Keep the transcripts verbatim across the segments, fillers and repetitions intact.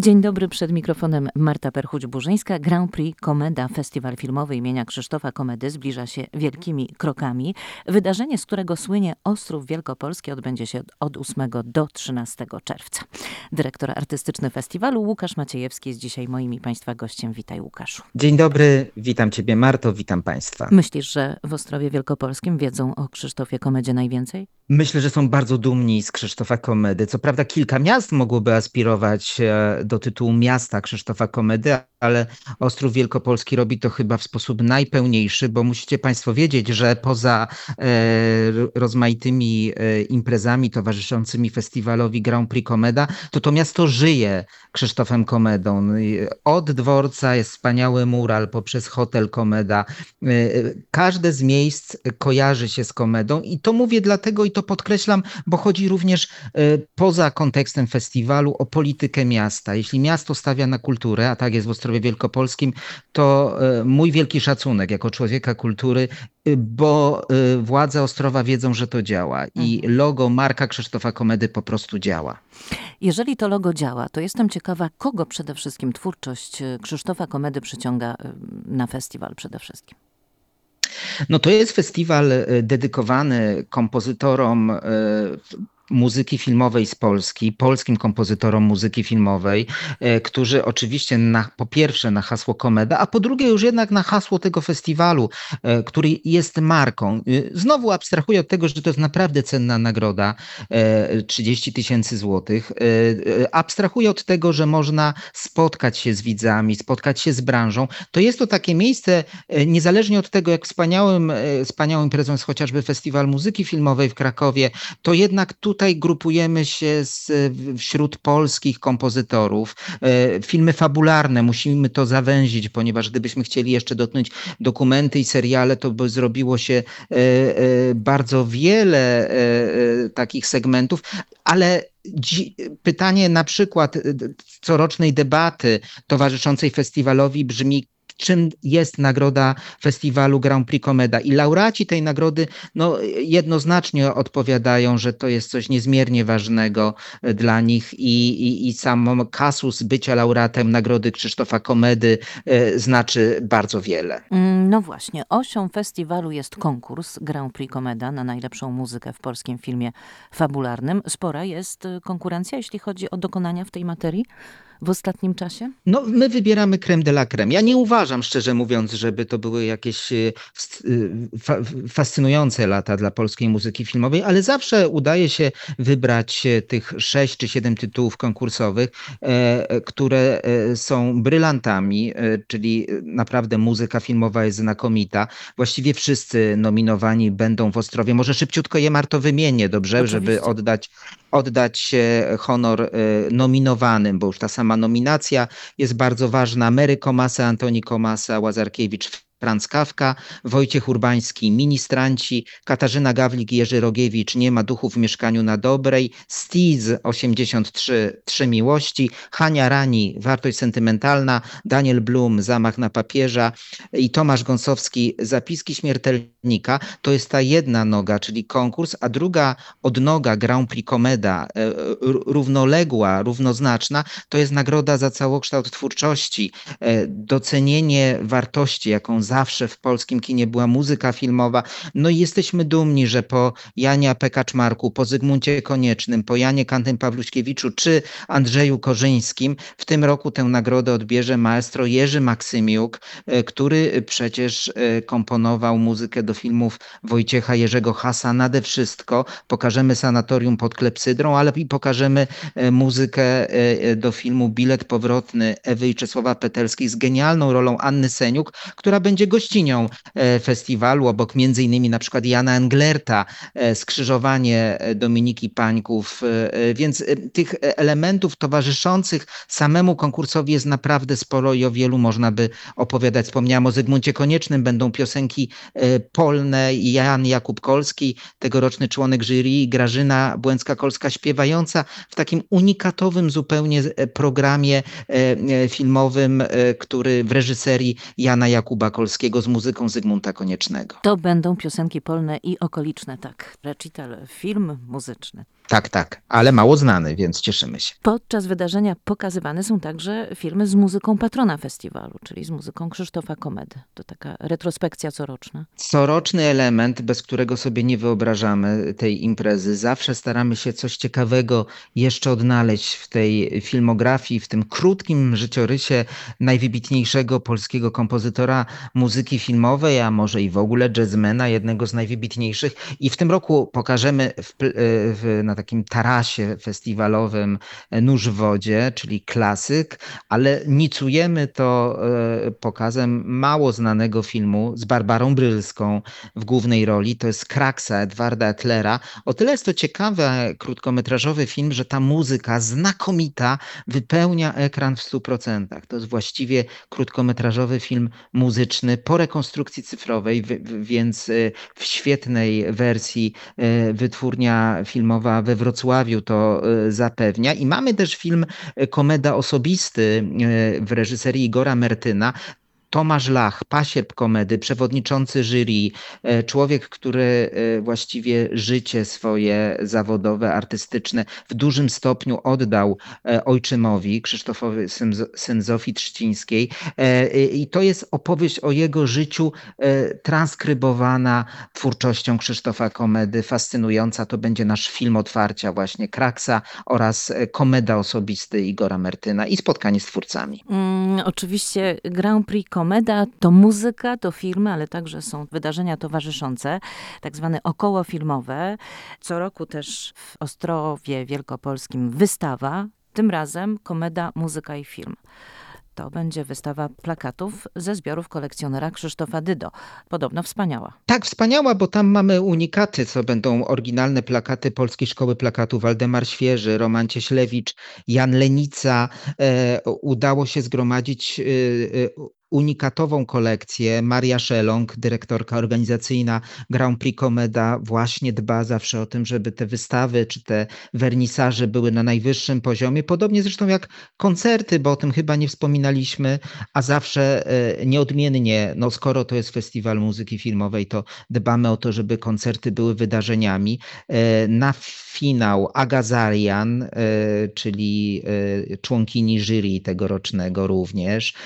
Dzień dobry, przed mikrofonem Marta Perchuć-Burzyńska. Grand Prix Komeda, festiwal filmowy imienia Krzysztofa Komedy, zbliża się wielkimi krokami. Wydarzenie, z którego słynie Ostrów Wielkopolski, odbędzie się od ósmego do trzynastego czerwca. Dyrektor artystyczny festiwalu Łukasz Maciejewski jest dzisiaj moim i Państwa gościem. Witaj, Łukaszu. Dzień dobry, witam Ciebie, Marto, witam Państwa. Myślisz, że w Ostrowie Wielkopolskim wiedzą o Krzysztofie Komedzie najwięcej? Myślę, że są bardzo dumni z Krzysztofa Komedy. Co prawda kilka miast mogłoby aspirować do tytułu miasta Krzysztofa Komedy, ale Ostrów Wielkopolski robi to chyba w sposób najpełniejszy, bo musicie Państwo wiedzieć, że poza e, rozmaitymi e, imprezami towarzyszącymi festiwalowi Grand Prix Komeda, to to miasto żyje Krzysztofem Komedą. Od dworca jest wspaniały mural, poprzez hotel Komeda. E, każde z miejsc kojarzy się z Komedą i to mówię dlatego i to podkreślam, bo chodzi również e, poza kontekstem festiwalu o politykę miasta. Jeśli miasto stawia na kulturę, a tak jest w Ostrowie Wielkopolskim, to mój wielki szacunek jako człowieka kultury, bo władze Ostrowa wiedzą, że to działa i logo, marka Krzysztofa Komedy po prostu działa. Jeżeli to logo działa, to jestem ciekawa, kogo przede wszystkim twórczość Krzysztofa Komedy przyciąga na festiwal przede wszystkim. No to jest festiwal dedykowany kompozytorom muzyki filmowej z Polski, polskim kompozytorom muzyki filmowej, którzy oczywiście na, po pierwsze na hasło Komeda, a po drugie już jednak na hasło tego festiwalu, który jest marką. Znowu abstrahuję od tego, że to jest naprawdę cenna nagroda, trzydzieści tysięcy złotych. Abstrahuję od tego, że można spotkać się z widzami, spotkać się z branżą. To jest to takie miejsce, niezależnie od tego, jak wspaniałym, wspaniałą imprezą jest chociażby Festiwal Muzyki Filmowej w Krakowie, to jednak tu Tutaj grupujemy się z, wśród polskich kompozytorów. Filmy fabularne, musimy to zawęzić, ponieważ gdybyśmy chcieli jeszcze dotknąć dokumenty i seriale, to by zrobiło się bardzo wiele takich segmentów, ale pytanie na przykład corocznej debaty towarzyszącej festiwalowi brzmi: czym jest nagroda festiwalu Grand Prix Komeda? I laureaci tej nagrody no, jednoznacznie odpowiadają, że to jest coś niezmiernie ważnego dla nich i, i, i sam kasus bycia laureatem nagrody Krzysztofa Komedy e, znaczy bardzo wiele. No właśnie, osią festiwalu jest konkurs Grand Prix Komeda na najlepszą muzykę w polskim filmie fabularnym. Spora jest konkurencja, jeśli chodzi o dokonania w tej materii w ostatnim czasie? No, my wybieramy crème de la crème. Ja nie uważam, szczerze mówiąc, żeby to były jakieś fa fascynujące lata dla polskiej muzyki filmowej, ale zawsze udaje się wybrać tych sześć czy siedem tytułów konkursowych, e, które są brylantami, e, czyli naprawdę muzyka filmowa jest znakomita. Właściwie wszyscy nominowani będą w Ostrowie. Może szybciutko je, Marto, wymienię, dobrze? Oczywiście. Żeby oddać, oddać honor e, nominowanym, bo już ta sama nominacja jest bardzo ważna. Mary Komasa, Antoni Komasa, Łazarkiewicz, Franz Kafka, Wojciech Urbański, Ministranci, Katarzyna Gawlik i Jerzy Rogiewicz, Nie ma duchów w mieszkaniu na Dobrej, Stiz osiemdziesiąt trzy, Trzy miłości, Hania Rani, Wartość sentymentalna, Daniel Blum, Zamach na papieża i Tomasz Gąsowski, Zapiski śmiertelnika. To jest ta jedna noga, czyli konkurs, a druga odnoga Grand Prix Komeda, równoległa, równoznaczna, to jest nagroda za całokształt twórczości, docenienie wartości, jaką zawsze w polskim kinie była muzyka filmowa. No i jesteśmy dumni, że po Janie A P. Kaczmarku, po Zygmuncie Koniecznym, po Janie Kantym Pawluśkiewiczu czy Andrzeju Korzyńskim w tym roku tę nagrodę odbierze maestro Jerzy Maksymiuk, który przecież komponował muzykę do filmów Wojciecha Jerzego Hasa. Nade wszystko pokażemy Sanatorium pod klepsydrą, ale i pokażemy muzykę do filmu Bilet powrotny Ewy i Czesława Petelskich z genialną rolą Anny Seniuk, która będzie gościnią festiwalu, obok między innymi na przykład Jana Englerta, Skrzyżowanie Dominiki Pańków, więc tych elementów towarzyszących samemu konkursowi jest naprawdę sporo i o wielu można by opowiadać. Wspomniałam o Zygmuncie Koniecznym, będą piosenki polne, Jan Jakub Kolski, tegoroczny członek jury, Grażyna Błęcka-Kolska śpiewająca w takim unikatowym zupełnie programie filmowym, który w reżyserii Jana Jakuba Kolskiego polskiego z muzyką Zygmunta Koniecznego. To będą piosenki polne i okoliczne, tak. Recital, film muzyczny. Tak, tak, ale mało znany, więc cieszymy się. Podczas wydarzenia pokazywane są także filmy z muzyką patrona festiwalu, czyli z muzyką Krzysztofa Komedy. To taka retrospekcja coroczna. Coroczny element, bez którego sobie nie wyobrażamy tej imprezy. Zawsze staramy się coś ciekawego jeszcze odnaleźć w tej filmografii, w tym krótkim życiorysie najwybitniejszego polskiego kompozytora muzyki filmowej, a może i w ogóle jazzmana, jednego z najwybitniejszych. I w tym roku pokażemy w, w, na takim tarasie festiwalowym Nóż w wodzie, czyli klasyk, ale nicujemy to pokazem mało znanego filmu z Barbarą Brylską w głównej roli. To jest Kraksa Edwarda Etlera. O tyle jest to ciekawy krótkometrażowy film, że ta muzyka znakomita wypełnia ekran w stu procentach. To jest właściwie krótkometrażowy film muzyczny po rekonstrukcji cyfrowej, więc w świetnej wersji wytwórnia filmowa we Wrocławiu to zapewnia. I mamy też film Komeda osobisty w reżyserii Igora Mertyna. Tomasz Lach, pasierb komedy, przewodniczący jury, człowiek, który właściwie życie swoje zawodowe, artystyczne w dużym stopniu oddał ojczymowi, Krzysztofowi, syn Zofii Trzcińskiej. I to jest opowieść o jego życiu transkrybowana twórczością Krzysztofa Komedy, fascynująca. To będzie nasz film otwarcia właśnie Kraksa oraz Komeda osobisty Igora Mertyna i spotkanie z twórcami. Mm, oczywiście Grand Prix Komeda to muzyka, to filmy, ale także są wydarzenia towarzyszące, tak zwane okołofilmowe. Co roku też w Ostrowie Wielkopolskim wystawa, tym razem Komeda, muzyka i film. To będzie wystawa plakatów ze zbiorów kolekcjonera Krzysztofa Dydo. Podobno wspaniała. Tak, wspaniała, bo tam mamy unikaty, co będą oryginalne plakaty Polskiej Szkoły Plakatu. Waldemar Świeży, Roman Cieślewicz, Jan Lenica. E, udało się zgromadzić e, e, unikatową kolekcję. Maria Szelong, dyrektorka organizacyjna Grand Prix Komeda, właśnie dba zawsze o tym, żeby te wystawy czy te wernisaże były na najwyższym poziomie. Podobnie zresztą jak koncerty, bo o tym chyba nie wspominaliśmy, a zawsze nieodmiennie, no skoro to jest festiwal muzyki filmowej, to dbamy o to, żeby koncerty były wydarzeniami. Na finał Aga Zarian, czyli członkini jury tegorocznego również.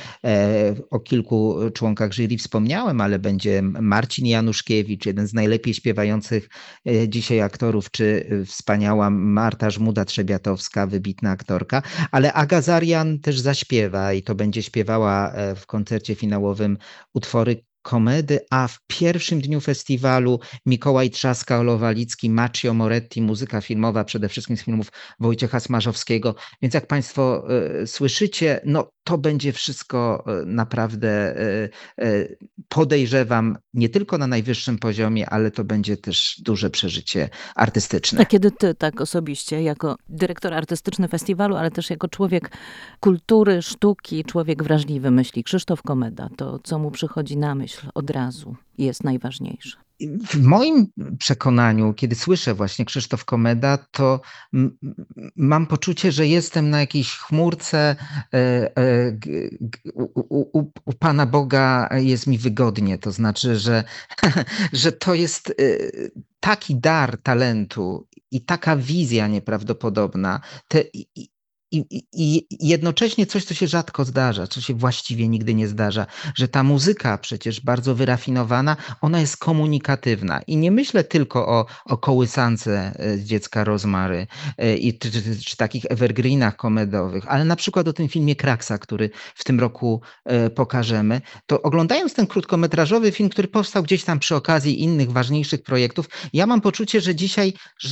O kilku członkach jury wspomniałem, ale będzie Marcin Januszkiewicz, jeden z najlepiej śpiewających dzisiaj aktorów, czy wspaniała Marta Żmuda-Trzebiatowska, wybitna aktorka, ale Aga Zarian też zaśpiewa i to będzie śpiewała w koncercie finałowym utwory komedy, a w pierwszym dniu festiwalu Mikołaj Trzaska, Olo-Walicki, Maccio Moretti, muzyka filmowa przede wszystkim z filmów Wojciecha Smarzowskiego. Więc jak Państwo y, słyszycie, no to będzie wszystko y, naprawdę y, y, podejrzewam nie tylko na najwyższym poziomie, ale to będzie też duże przeżycie artystyczne. A kiedy ty tak osobiście, jako dyrektor artystyczny festiwalu, ale też jako człowiek kultury, sztuki, człowiek wrażliwy myśli Krzysztof Komeda, to co mu przychodzi na myśl od razu jest najważniejsze? W moim przekonaniu, kiedy słyszę właśnie Krzysztof Komeda, to m- mam poczucie, że jestem na jakiejś chmurce, e, e, g, g, u, u, u Pana Boga jest mi wygodnie. To znaczy, że, że to jest e, taki dar talentu i taka wizja nieprawdopodobna. Te, i, I, I jednocześnie coś, co się rzadko zdarza, co się właściwie nigdy nie zdarza, że ta muzyka przecież bardzo wyrafinowana, ona jest komunikatywna. I nie myślę tylko o, o kołysance z Dziecka Rozmary i, czy, czy, czy takich evergreenach komedowych, ale na przykład o tym filmie Kraksa, który w tym roku pokażemy. To oglądając ten krótkometrażowy film, który powstał gdzieś tam przy okazji innych ważniejszych projektów, ja mam poczucie, że dzisiaj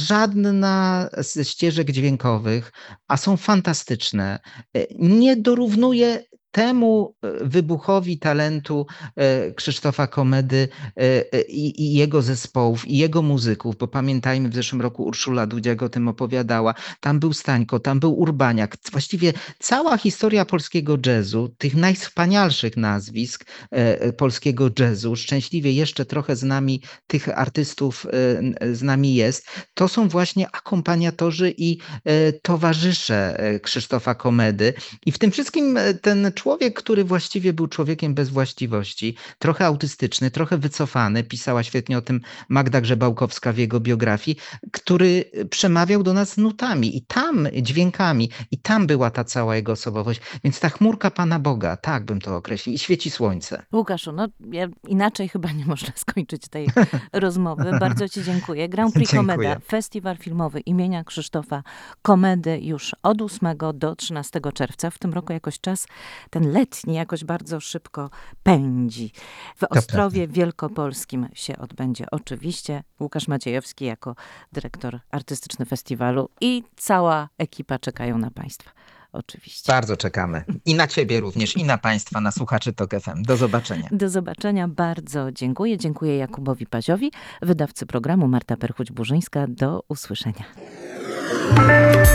żadna ze ścieżek dźwiękowych, a są fantastyczne, fantastyczne, nie dorównuje temu wybuchowi talentu Krzysztofa Komedy i, i jego zespołów, i jego muzyków, bo pamiętajmy, w zeszłym roku Urszula Dudziak o tym opowiadała. Tam był Stańko, tam był Urbaniak. Właściwie cała historia polskiego jazzu, tych najwspanialszych nazwisk polskiego jazzu, szczęśliwie jeszcze trochę z nami tych artystów z nami jest, to są właśnie akompaniatorzy i towarzysze Krzysztofa Komedy. I w tym wszystkim ten człowiek człowiek, który właściwie był człowiekiem bez właściwości, trochę autystyczny, trochę wycofany, pisała świetnie o tym Magda Grzebałkowska w jego biografii, który przemawiał do nas nutami i tam dźwiękami i tam była ta cała jego osobowość. Więc ta chmurka Pana Boga, tak bym to określił, i świeci słońce. Łukaszu, no ja, inaczej chyba nie można skończyć tej rozmowy. Bardzo ci dziękuję. Grand Prix Dziękuję. Komeda, festiwal filmowy imienia Krzysztofa Komedy już od ósmego do trzynastego czerwca. W tym roku jakoś czas ten letni jakoś bardzo szybko pędzi. W Ostrowie Wielkopolskim się odbędzie oczywiście. Łukasz Maciejewski jako dyrektor artystyczny festiwalu i cała ekipa czekają na Państwa. Oczywiście. Bardzo czekamy. I na ciebie również, i na państwa, na słuchaczy Tok F M. Do zobaczenia. Do zobaczenia. Bardzo dziękuję. Dziękuję Jakubowi Paziowi, wydawcy programu Marta Perchuć-Burzyńska. Do usłyszenia.